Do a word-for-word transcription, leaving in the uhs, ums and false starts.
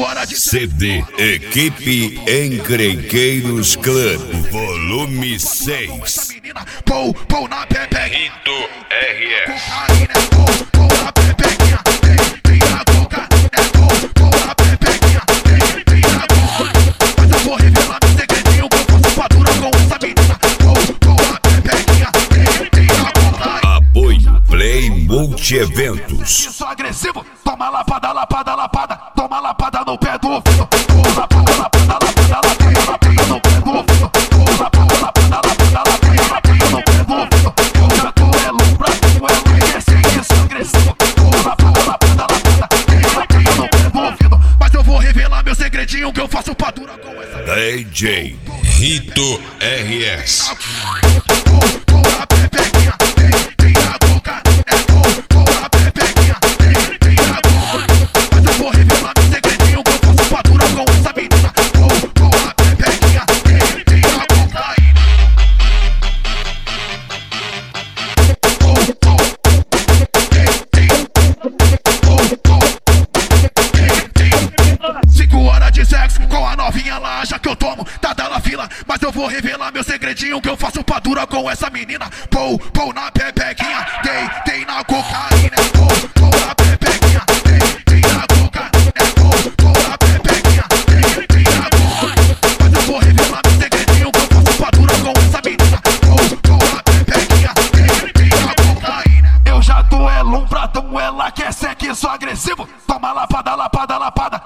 horas de C D Equipe Encrenqueiros Clã, volume seis. Pou, pou na pepequinha. Rito R S. Cocaína, pou, pou na pepequinha. Tem, tem na coca, é pou, pou na pepequinha. Tem, tem na coca. Mas eu vou revelar meu segredinho que eu faço fatura com essa menina. Pou, pou na pepequinha. Tem, tem na coca. Apoio Play Multi-Eventos. Isso agressivo, toma lapada, lapada, lapada. Toma lapada no pé do ouvido. Toma lapada, lapada, lapada, lapada, lapada no pé do ouvido. Toma lapada, lapada, lapada, lapada, lapada no pé do ouvido. Eu já tô é lombra, tu é enlouquece, isso agressivo. Toma lapada, lapada, lapada, lapada no pé do ouvido. Mas eu vou revelar meu segredinho que eu faço pra dura com essa D J Rito R S. Pou na pepequinha, tem, tem na coca. É pou, pou na pepequinha, tem, tem na coca. Mas eu vou revelar meu segredinho que eu faço pra dura com essa menina. Pou, pou na pepequinha, tem, tem na cocaína. Pou, pou, tem, tem. Pou, pou, tem, tem. Cinco horas de sexo com a novinha lá, já que eu tomo, tá dando a fila. Mas eu vou revelar meu segredinho que eu faço pra dura com essa menina. Pou, pou na pepequinha, tem, tem na cocaína. Pou, pou na pepequinha, tem, tem na coca. É pou, pou na pepequinha, tem, tem na coca. Mas eu vou revelar meu segredinho que eu faço pra dura com essa menina. Pou, pou na pepequinha, tem, tem na cocaína. Eu já tô é lombradão, ela quer sexo agressivo. Toma lapada, lapada, lapada.